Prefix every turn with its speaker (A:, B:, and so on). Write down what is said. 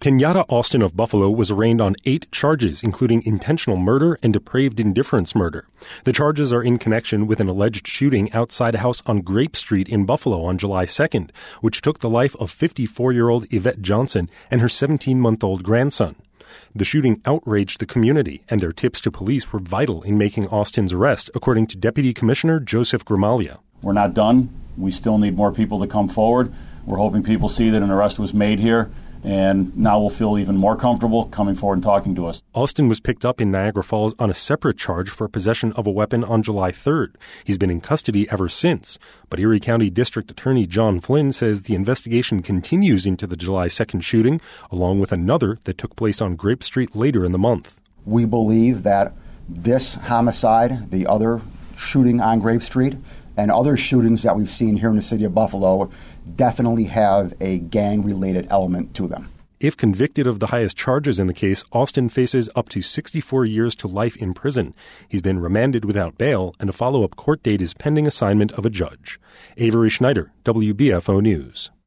A: Kenyatta Austin of Buffalo was arraigned on 8 charges, including intentional murder and depraved indifference murder. The charges are in connection with an alleged shooting outside a house on Grape Street in Buffalo on July 2nd, which took the life of 54-year-old Yvette Johnson and her 17-month-old grandson. The shooting outraged the community, and their tips to police were vital in making Austin's arrest, according to Deputy Commissioner Joseph Gramaglia.
B: We're not done. We still need more people to come forward. We're hoping people see that an arrest was made here, and now we'll feel even more comfortable coming forward and talking to us.
A: Austin was picked up in Niagara Falls on a separate charge for possession of a weapon on July 3rd. He's been in custody ever since. But Erie County District Attorney John Flynn says the investigation continues into the July 2nd shooting, along with another that took place on Grape Street later in the month.
C: We believe that this homicide, the other shooting on Grape Street, and other shootings that we've seen here in the city of Buffalo definitely have a gang-related element to them.
A: If convicted of the highest charges in the case, Austin faces up to 64 years to life in prison. He's been remanded without bail, and a follow-up court date is pending assignment of a judge. Avery Schneider, WBFO News.